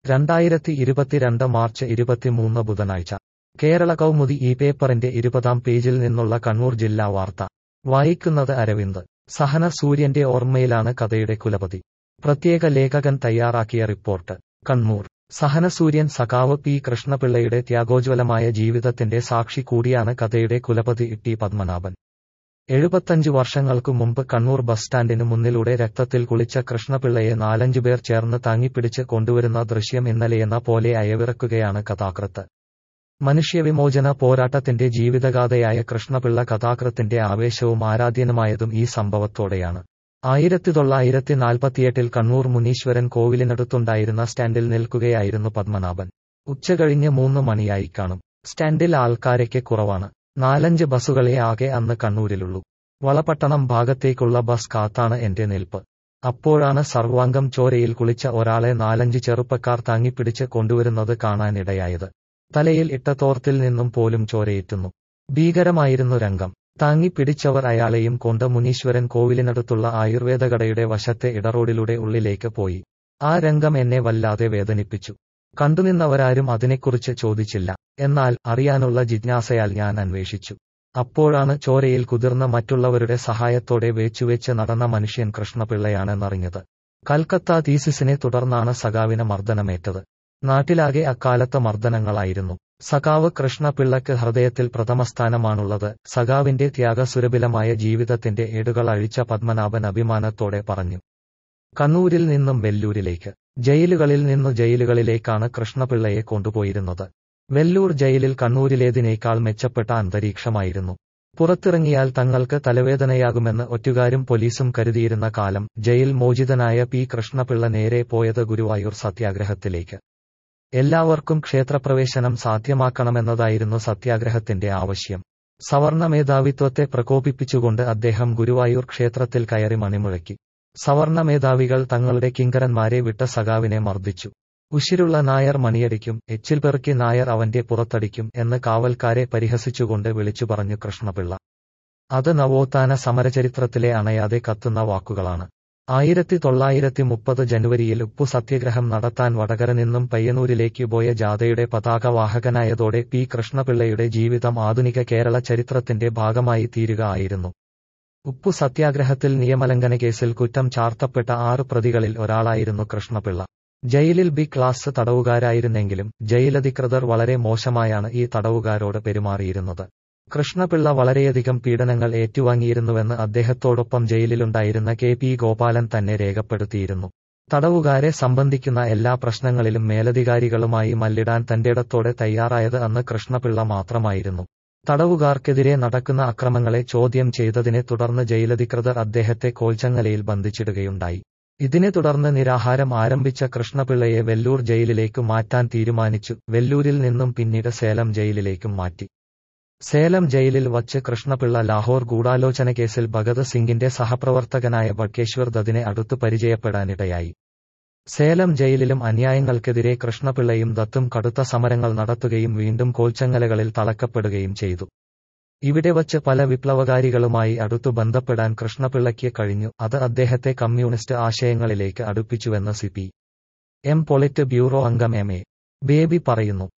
2022 March 23 ബുധനാഴ്ച കേരള കൗമുദി ഈ പേപ്പറിന്റെ 20-ാം പേജിൽ നിന്നുള്ള കണ്ണൂർ ജില്ലാ വാർത്ത വായിക്കുന്നത് അരവിന്ദ്. സഹന സൂര്യന്റെ ഓർമ്മയിലാണ് കഥയുടെ കുലപതി. പ്രത്യേക ലേഖകൻ തയ്യാറാക്കിയ റിപ്പോർട്ട്. കണ്ണൂർ. സഹനസൂര്യൻ സഖാവ് പി കൃഷ്ണപിള്ളയുടെ ത്യാഗോജ്വലമായ ജീവിതത്തിന്റെ സാക്ഷി കൂടിയാണ് കഥയുടെ കുലപതി ടി പത്മനാഭൻ. 75 വർഷങ്ങൾക്കു മുമ്പ് കണ്ണൂർ ബസ് സ്റ്റാൻഡിനു മുന്നിലൂടെ രക്തത്തിൽ കുളിച്ച കൃഷ്ണപിള്ളയെ 4-5 പേർ ചേർന്ന് താങ്ങിപ്പിടിച്ച് കൊണ്ടുവരുന്ന ദൃശ്യം ഇന്നലെയെന്ന പോലെ അയവിറക്കുകയാണ് കഥാകൃത്ത്. മനുഷ്യവിമോചന പോരാട്ടത്തിന്റെ ജീവിതഗാഥയായ കൃഷ്ണപിള്ള കഥാകൃത്തിന്റെ ആവേശവും ആരാധ്യനുമായതും ഈ സംഭവത്തോടെയാണ്. 1948 കണ്ണൂർ മുനീശ്വരൻ കോവിലിനടുത്തുണ്ടായിരുന്ന സ്റ്റാൻഡിൽ നിൽക്കുകയായിരുന്നു പത്മനാഭൻ. ഉച്ചകഴിഞ്ഞ് 3 മണിയായി കാണും. സ്റ്റാൻഡിൽ ആൾക്കാരൊക്കെ കുറവാണ്. 4-5 ബസ്സുകളെ ആകെ അന്ന് കണ്ണൂരിലുള്ളൂ. വളപട്ടണം ഭാഗത്തേക്കുള്ള ബസ് കാത്താണ് എന്റെ നിൽപ്പ്. അപ്പോഴാണ് സർവാംഗം ചോരയിൽ കുളിച്ച ഒരാളെ 4-5 ചെറുപ്പക്കാർ താങ്ങിപ്പിടിച്ച് കൊണ്ടുവരുന്നത് കാണാനിടയായത്. തലയിൽ ഇട്ട തോർത്തിൽ നിന്നും പോലും ചോരയേറ്റുന്നു. ഭീകരമായിരുന്നു രംഗം. താങ്ങിപ്പിടിച്ചവർ അയാളെയും കൊണ്ട് മുനീശ്വരൻ കോവിലിനടുത്തുള്ള ആയുർവേദ കടയുടെ വശത്തെ ഇടറോഡിലൂടെ ഉള്ളിലേക്ക് പോയി. ആ രംഗം എന്നെ വല്ലാതെ വേദനിപ്പിച്ചു. കണ്ടുനിന്നവരാരും അതിനെക്കുറിച്ച് ചോദിച്ചില്ല. എന്നാൽ അറിയാനുള്ള ജിജ്ഞാസയാൽ ഞാൻ അന്വേഷിച്ചു. അപ്പോഴാണ് ചോരയിൽ കുതിർന്ന മറ്റുള്ളവരുടെ സഹായത്തോടെ വേച്ചുവെച്ച് നടന്ന മനുഷ്യൻ കൃഷ്ണപിള്ളയാണെന്നറിഞ്ഞത്. കൽക്കത്ത തീസിസിനെ തുടർന്നാണ് സഖാവിന് മർദ്ദനമേറ്റത്. നാട്ടിലാകെ അക്കാലത്ത് മർദ്ദനങ്ങളായിരുന്നു. സഖാവ് കൃഷ്ണപിള്ളയ്ക്ക് ഹൃദയത്തിൽ പ്രഥമസ്ഥാനമാണുള്ളത്. സഖാവിന്റെ ത്യാഗസുരഭിലമായ ജീവിതത്തിന്റെ ഏടുകൾ അഴിച്ച പത്മനാഭൻ അഭിമാനത്തോടെ പറഞ്ഞു. കണ്ണൂരിൽ നിന്നും വെല്ലൂരിലേക്ക്, ജയിലുകളിൽ നിന്നു ജയിലുകളിലേക്കാണ് കൃഷ്ണപിള്ളയെ കൊണ്ടുപോയിരുന്നത്. വെല്ലൂർ ജയിലിൽ കണ്ണൂരിലേതിനേക്കാൾ മെച്ചപ്പെട്ട അന്തരീക്ഷമായിരുന്നു. പുറത്തിറങ്ങിയാൽ തങ്ങൾക്ക് തലവേദനയാകുമെന്ന് ഒറ്റുകാരും പോലീസും കരുതിയിരുന്ന കാലം. ജയിൽ മോചിതനായ പി കൃഷ്ണപിള്ള നേരെ പോയത് ഗുരുവായൂർ സത്യാഗ്രഹത്തിലേക്ക്. എല്ലാവർക്കും ക്ഷേത്രപ്രവേശനം സാധ്യമാക്കണമെന്നതായിരുന്നു സത്യാഗ്രഹത്തിന്റെ ആവശ്യം. സവർണ മേധാവിത്വത്തെ പ്രകോപിപ്പിച്ചുകൊണ്ട് അദ്ദേഹം ഗുരുവായൂർ ക്ഷേത്രത്തിൽ കയറി മണിമുഴക്കി. സവർണ മേധാവികൾ തങ്ങളുടെ കിങ്കരന്മാരെ വിട്ട സഖാവിനെ മർദ്ദിച്ചു. ഉശിരുള്ള നായർ മണിയടിക്കും, എച്ചിൽ പെറുക്കി നായർ അവന്റെ പുറത്തടിക്കും എന്ന് കാവൽക്കാരെ പരിഹസിച്ചുകൊണ്ട് വിളിച്ചു പറഞ്ഞു കൃഷ്ണപിള്ള. അത് നവോത്ഥാന സമരചരിത്രത്തിലെ അണയാതെ കത്തുന്ന വാക്കുകളാണ്. 1930 ജനുവരിയിൽ ഉപ്പു സത്യാഗ്രഹം നടത്താൻ വടകര നിന്നും പയ്യന്നൂരിലേക്ക് പോയ ജാഥയുടെ പതാകവാഹകനായതോടെ പി കൃഷ്ണപിള്ളയുടെ ജീവിതം ആധുനിക കേരള ചരിത്രത്തിന്റെ ഭാഗമായി തീരുക ആയിരുന്നു. ഉപ്പു സത്യാഗ്രഹത്തിൽ നിയമലംഘന കേസിൽ കുറ്റം ചാർത്തപ്പെട്ട 6 പ്രതികളിൽ ഒരാളായിരുന്നു കൃഷ്ണപിള്ള. ജയിലിൽ ബി ക്ലാസ് തടവുകാരായിരുന്നെങ്കിലും ജയിലധികൃതർ വളരെ മോശമായാണ് ഈ തടവുകാരോട് പെരുമാറിയിരുന്നത്. കൃഷ്ണപിള്ള വളരെയധികം പീഡനങ്ങൾ ഏറ്റുവാങ്ങിയിരുന്നുവെന്ന് അദ്ദേഹത്തോടൊപ്പം ജയിലിലുണ്ടായിരുന്ന കെ പി ഗോപാലൻ തന്നെ രേഖപ്പെടുത്തിയിരുന്നു. തടവുകാരെ സംബന്ധിക്കുന്ന എല്ലാ പ്രശ്നങ്ങളിലും മേലധികാരികളുമായി മല്ലിടാൻ തന്റേടത്തോടെ തയ്യാറായത് അന്ന് കൃഷ്ണപിള്ള മാത്രമായിരുന്നു. തടവുകാർക്കെതിരെ നടക്കുന്ന അക്രമങ്ങളെ ചോദ്യം ചെയ്തതിനെ തുടർന്ന് ജയിലധികൃതർ അദ്ദേഹത്തെ കോൽച്ചങ്ങലയിൽ ബന്ധിച്ചിടുകയുണ്ടായി. ഇതിനെ തുടർന്ന് നിരാഹാരം ആരംഭിച്ച കൃഷ്ണപിള്ളയെ വെല്ലൂർ ജയിലിലേക്ക് മാറ്റാൻ തീരുമാനിച്ചു. വെല്ലൂരിൽ നിന്നും പിന്നീട് സേലം ജയിലിലേക്കും മാറ്റി. സേലം ജയിലിൽ വച്ച് കൃഷ്ണപിള്ള ലാഹോർ ഗൂഢാലോചന കേസിൽ ഭഗത് സിംഗിന്റെ സഹപ്രവർത്തകനായ ബട്കേശ്വർ ദത്തിനെ അടുത്തു പരിചയപ്പെടാനിടയായി. സേലം ജയിലിലും അന്യായങ്ങൾക്കെതിരെ കൃഷ്ണപിള്ളയും ദത്തും കടുത്ത സമരങ്ങൾ നടത്തുകയും വീണ്ടും കോൽച്ചങ്ങലകളിൽ തളക്കപ്പെടുകയും ചെയ്തു. ഇവിടെ വച്ച് പല വിപ്ലവകാരികളുമായി അടുത്തു ബന്ധപ്പെടാൻ കൃഷ്ണപിള്ളയ്ക്ക് കഴിഞ്ഞു. അത് അദ്ദേഹത്തെ കമ്മ്യൂണിസ്റ്റ് ആശയങ്ങളിലേക്ക് അടുപ്പിച്ചുവെന്ന് സി.പി.എം. പൊളിറ്റ് ബ്യൂറോ അംഗം എം.എ. ബേബി പറയുന്നു.